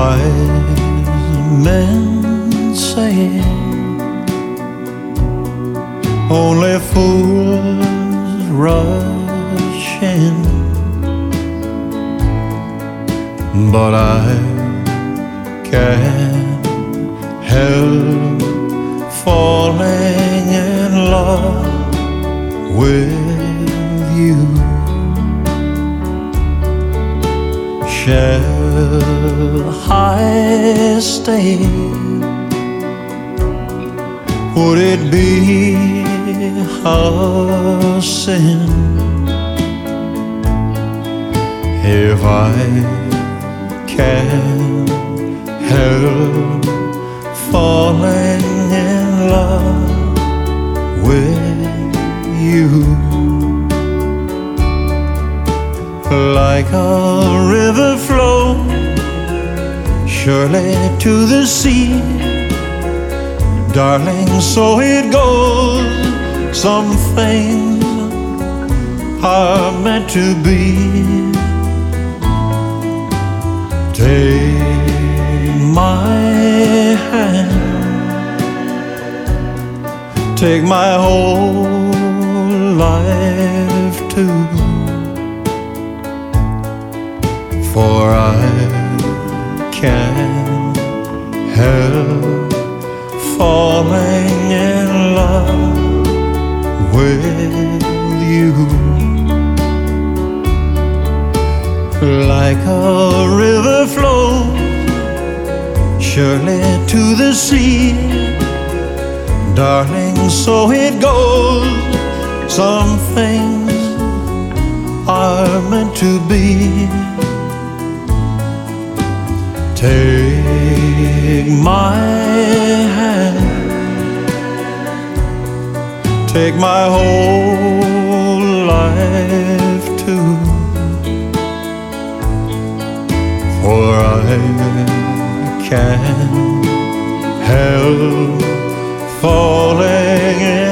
Wise men say only fools rush in, but I can't help falling in love with you. Shall I stay? Would it be a sin if I can't help falling in love with you? Like a river flows surely to the sea, darling, so it goes. Some things are meant to be. Take my hand, take my whole life too, for I can't help falling in love with you. Like a river flows surely to the sea, darling, so it goes. Some things are meant to be. Take my hand, take my whole life too, for I can't help falling in